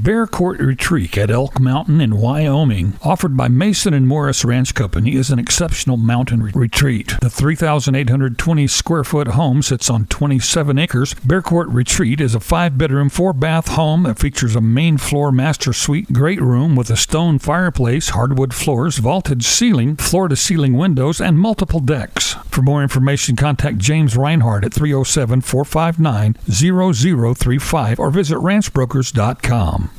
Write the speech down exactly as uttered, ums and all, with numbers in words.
Bear Court Retreat at Elk Mountain in Wyoming, offered by Mason and Morris Ranch Company, is an exceptional mountain re- retreat. The three thousand eight hundred twenty square foot home sits on twenty-seven acres. Bear Court Retreat is a five-bedroom, four-bath home that features a main floor master suite, great room with a stone fireplace, hardwood floors, vaulted ceiling, floor-to-ceiling windows, and multiple decks. For more information, contact James Reinhardt at three oh seven, four five nine, zero zero three five or visit ranch brokers dot com.